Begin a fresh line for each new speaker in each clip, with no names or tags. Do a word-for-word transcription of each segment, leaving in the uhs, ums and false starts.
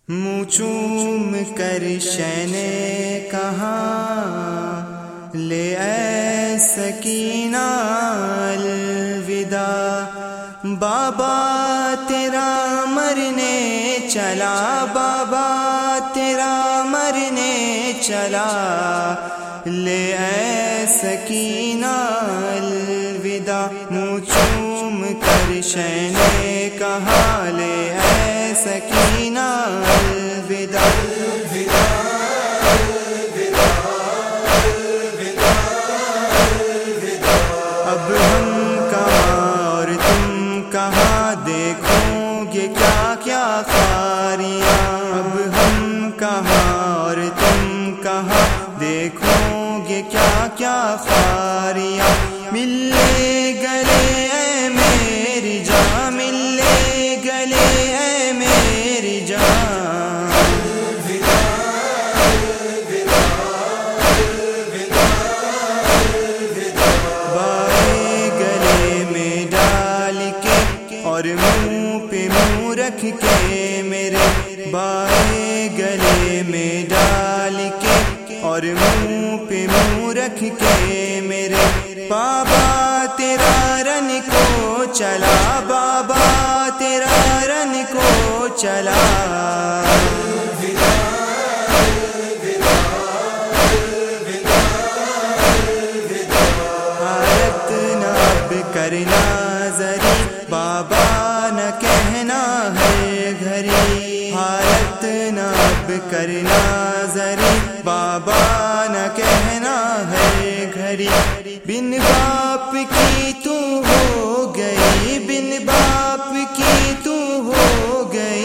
منہ چوم کر شہ نے کہا لے اے سکینہ الوداع، بابا تیرا مرنے چلا، بابا تیرا مرنے چلا، لے اے سکینہ الوداع۔ منہ چوم کر شہ نے کہا لے اے سکینہ الوداع۔ اب ہم کہاں اور تم کہاں، دیکھو گے کیا کیا خاریاں۔ اب ہم کہاں اور تم کہاں، دیکھو گے کیا کیا خاریاں۔ ملے گلے اے میری جان، ملے گلے اے میری جان۔ بائیں گلے میں ڈال کے اور منہ پہ منہ رکھ کے میرے، بائیں گلے میں ڈال کے اور منہ پہ منہ رکھ کے میرے، بابا تیرا رن کو چلا، بابا تیرا رن کو چلا۔ حالت نہ اب کرنا ذری، بابا نہ کہنا ہے گھری، حالت نہ اب کرنا ذری، بابا نہ کہنا ہے گھری۔ بن باپ کی تو ہو گئی، بن باپ کی تو ہو گئی۔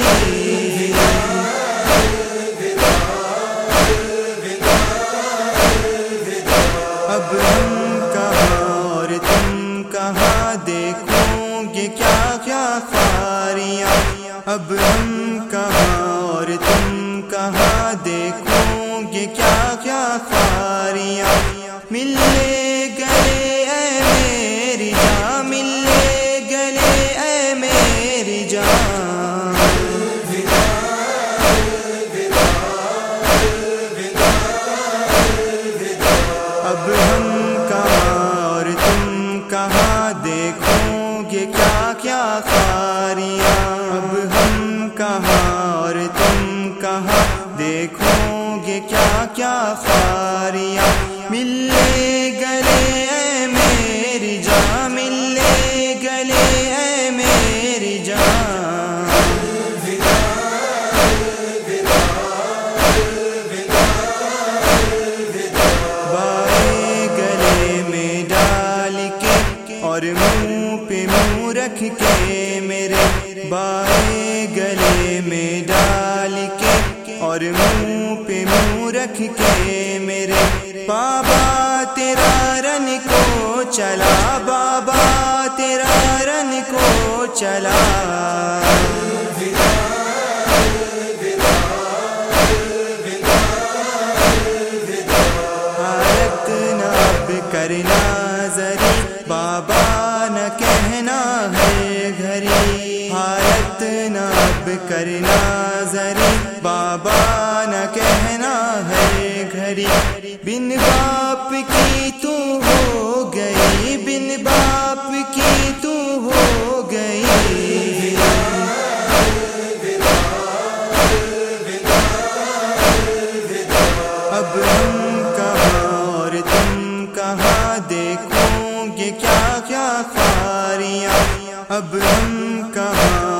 اب ہم کہاں اور تم کہاں، دیکھو گے کیا کیا خاریاں۔ اب ہم کہاں اور تم کہاں، دیکھو گے کیا کیا خاریاں۔ ملے گلے اے میری جان، ملے گلے اے میری جان۔ اب ہم کہاں اور تم کہاں، دیکھو گے کیا کیا خاریاں۔ اب ہم کہاں اور تم کہاں، دیکھو گے کیا کیا خاریاں۔ ملے گلے اے میری جان، ملے گلے اے میری جان۔ بائیں گلے میں ڈال کے اور منہ پہ منہ رکھ کے میرے، بائیں گلے میں ڈال کے اور منہ پہ منہ رکھ کے میرے، بابا تیرا رن کو چلا، بابا تیرا رن کو چلا۔ حالت نہ اب کرنا ذری، بابا نہ کہنا ہے گھری، حالت نہ اب کرنا ذری، بابا نہ کہنا ہے گھری۔ بن باپ کی تو ہو گئی، بن باپ کی تو ہو گئی۔ اب ہم کہاں اور تم کہاں، دیکھو گے کیا کیا خاریاں۔ اب ہم کہاں